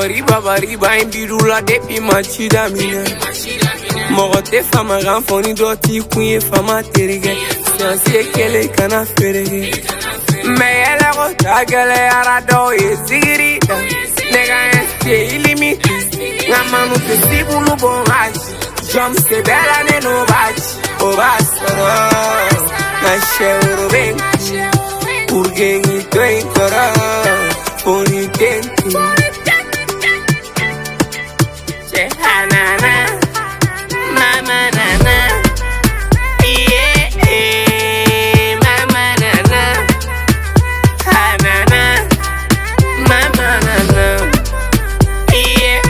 Babariba in birula depi machida mine. Morote fama ranfoni doti kuye fama terige. Siansi kele kana ferege. Meyele rota gele arado ye zigirida. Nega enske ilimiti. Ngamanu te sibulu bongachi. Jump se bela ne no bachi. Obasoro. Na sheuro benki. Urgengi twinkora. Poni tentu. Hanana, mama nana, yeah, mama nana, hanana, mama nana, yeah,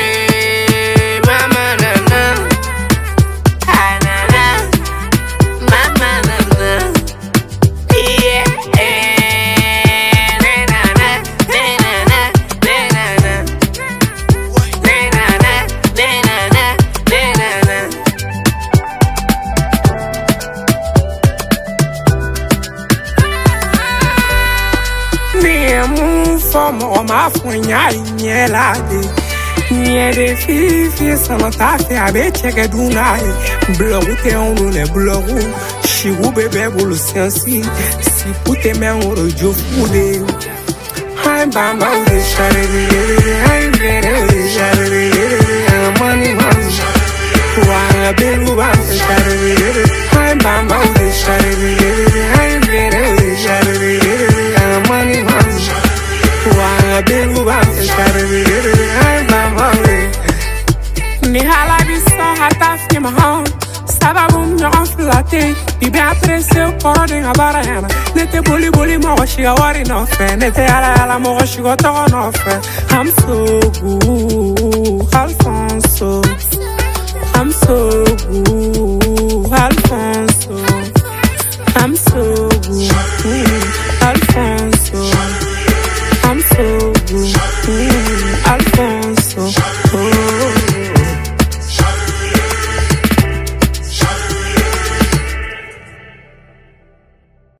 mama nana, hanana, mama nana, yeah, Mo ma funya nyelade nyede fifi sama tafe abeche geduna blogu te onu ne blogu shigu bebe bulu sensi si pute me oro jofude hai bamba de share hai vere de share money man wa belu ba share hai bamba de share hai vere de share money man ni hala bisa hata fima hon sababu mnyo flate bibi apresse o coro de abarana nete boli boli mo shiga wari no fe nete ala mo shiga to no fe I'm so good Alfonso I'm so good Alfonso I'm so good Alfonso I'm so good, Alfonso. Oh.